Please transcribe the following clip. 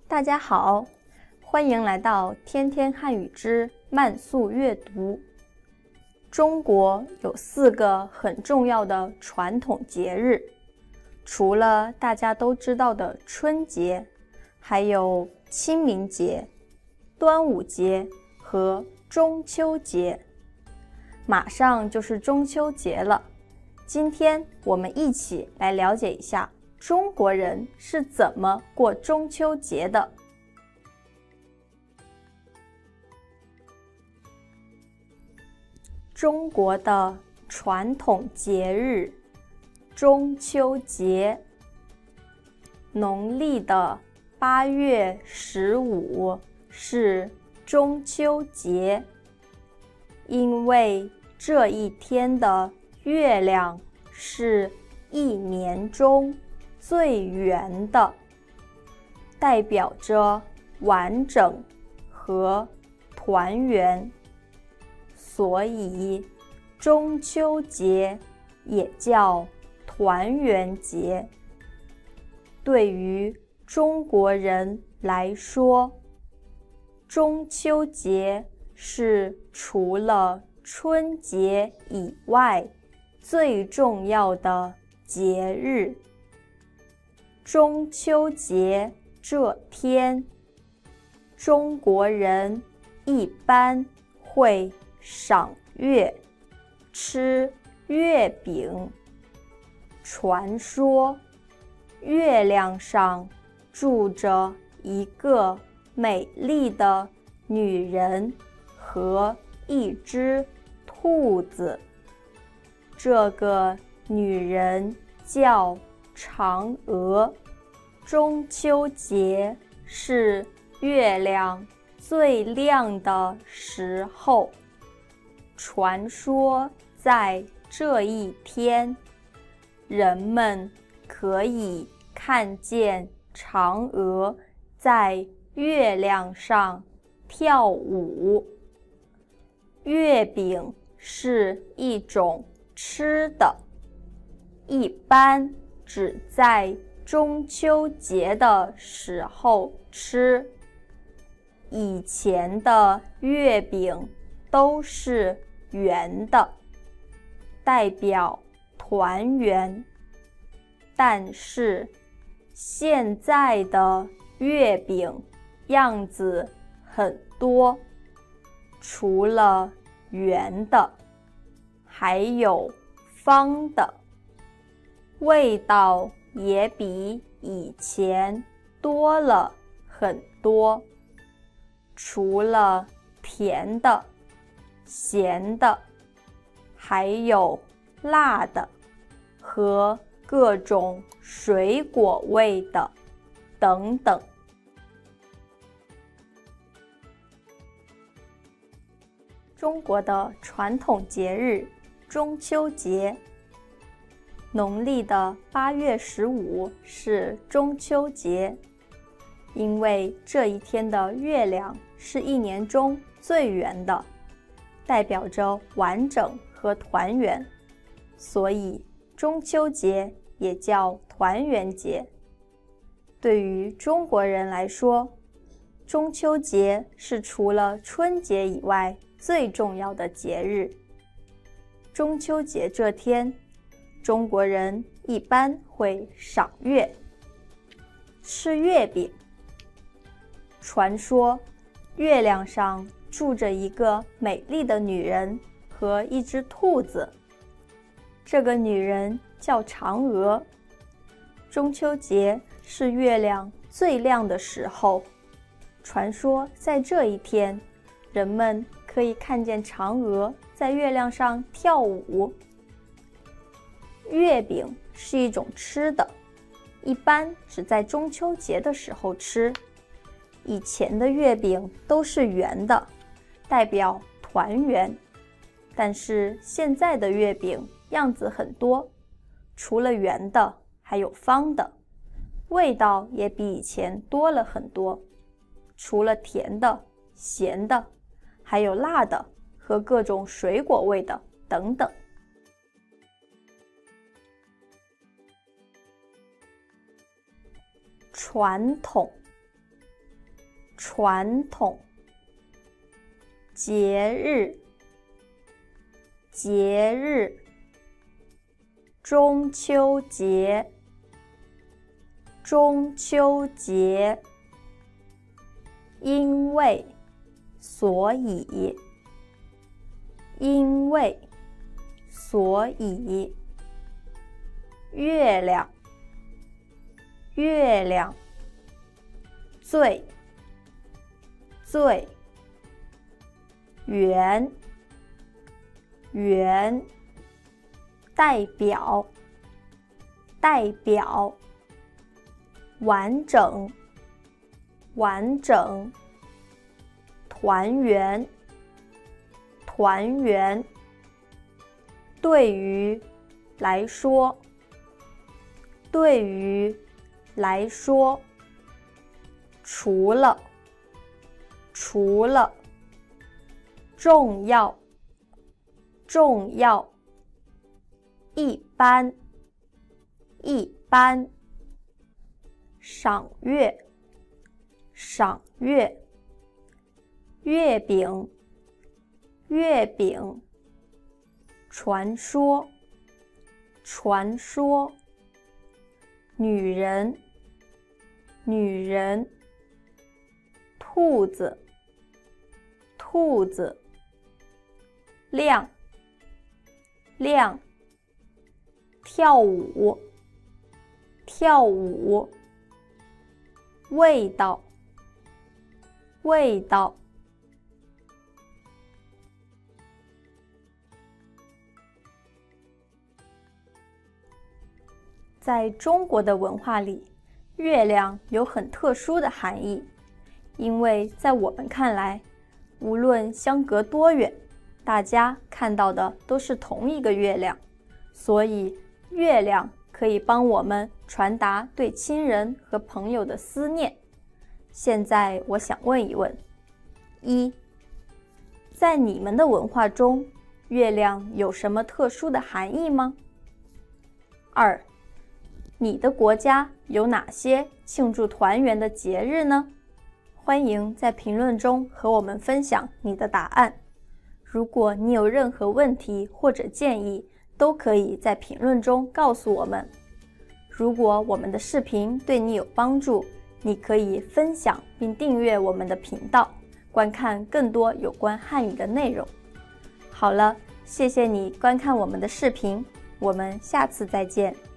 大家好，欢迎来到天天汉语之慢速阅读。中国有4个很重要的传统节日，除了大家都知道的春节，还有清明节、端午节和中秋节。马上就是中秋节了，今天我们一起来了解一下中国人是怎么过中秋节的。中国的传统节日中秋节，农历的8月15是中秋节，因为这一天的月亮是一年中最圆的，代表着完整和团圆，所以中秋节也叫团圆节。对于中国人来说，中秋节是除了春节以外最重要的节日。中秋节这天，中国人一般会赏月，吃月饼。传说，月亮上住着一个美丽的女人和一只兔子，这个女人叫嫦娥。中秋节是月亮最亮的时候，传说在这一天，人们可以看见嫦娥在月亮上跳舞。月饼是一种吃的，一般只在中秋节的时候吃。以前的月饼都是圆的，代表团圆，但是现在的月饼样子很多，除了圆的，还有方的，味道也比以前多了很多。除了甜的、咸的，还有辣的和各种水果味的等等。中国的传统节日中秋节，农历的8月15是中秋节，因为这一天的月亮是一年中最圆的，代表着完整和团圆，所以中秋节也叫团圆节。对于中国人来说，中秋节是除了春节以外最重要的节日。中秋节这天，中国人一般会赏月，吃月饼。传说，月亮上住着一个美丽的女人和一只兔子，这个女人叫嫦娥。中秋节是月亮最亮的时候，传说在这一天，人们可以看见嫦娥在月亮上跳舞。月饼是一种吃的，一般只在中秋节的时候吃。以前的月饼都是圆的，代表团圆，但是现在的月饼样子很多，除了圆的，还有方的，味道也比以前多了很多，除了甜的、咸的，还有辣的和各种水果味的等等。传统传统，节日，节日，中秋节，中秋节，因为，所以，因为，所以，月亮，月亮，最，最，圆，圆，代表，代表，完整，完整，团圆，团圆，对于来说，对于来说，除了，除了，重要，重要，一般，一般，赏月，赏月，月饼，月饼，传说，传说，女人，女人，兔子，兔子，亮，亮，跳舞，跳舞，味道，味道。在中国的文化里，月亮有很特殊的含义，因为在我们看来，无论相隔多远，大家看到的都是同一个月亮，所以月亮可以帮我们传达对亲人和朋友的思念。现在我想问一问：一，在你们的文化中，月亮有什么特殊的含义吗？二，你的国家有哪些庆祝团圆的节日呢？欢迎在评论中和我们分享你的答案。如果你有任何问题或者建议，都可以在评论中告诉我们。如果我们的视频对你有帮助，你可以分享并订阅我们的频道，观看更多有关汉语的内容。好了，谢谢你观看我们的视频，我们下次再见。